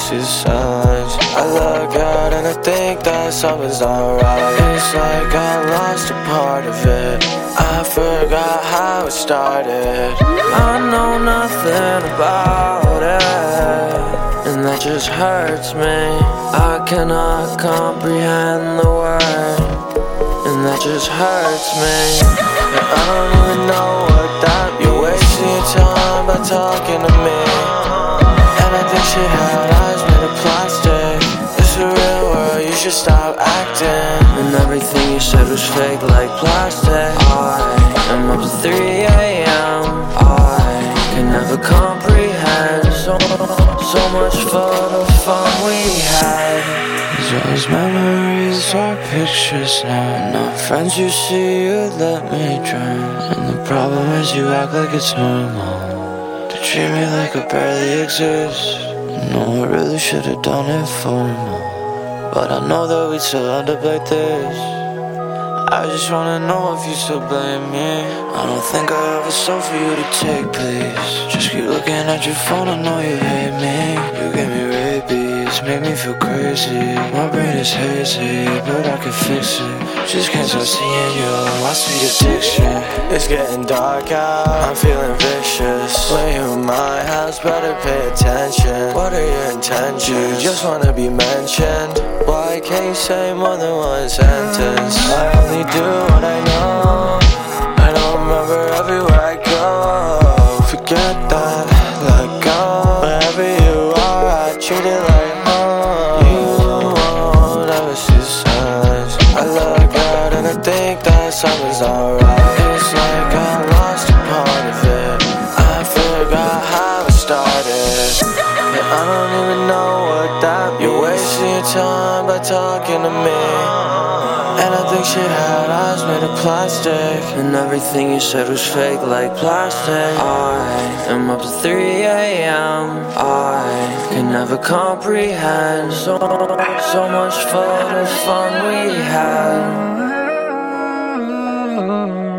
see the signs. I look out and I think that something's not right. It's like I lost a part of it. I forgot how it started. I know nothing about it, and that just hurts me. I cannot comprehend the word, and that just hurts me. And I don't even know what that means. You're wasting your time by talking to me, and I think she had eyes made of plastic. It's a real world, you should stop acting. And everything you said was fake like plastic. I am up to 3 AM. I can never comprehend so much for the fun we had. These are those memories or pictures now. Not friends you see, you let me drown. And the problem is you act like it's normal to treat me like I barely exist. No, I really should've done it for more, but I know that we'd still end up like this. I just wanna know if you still blame me. I don't think I have a soul for you to take, please. Just keep looking at your phone, I know you hate me. You gave me rabies, make me feel crazy. My brain is hazy, but I can fix it. Just can't stop seeing you, my sweet addiction. It's getting dark out, I'm feeling vicious. When you're in my house, better pay attention. What are your intentions? You just wanna be mentioned. Why can't you say more than one sentence? I only do what I know. I don't remember everywhere I go. Forget that, let go. Wherever you are, I treat it like home. You won't ever see the signs. I look out and I think that something's not right. It's like I lost a part of it. I forgot how it started, and I don't even know what that means. You're wasting your time by talking to me, and I think she had eyes made of plastic. And everything you said was fake like plastic. I am up to 3 AM. I can never comprehend so much for the fun we had.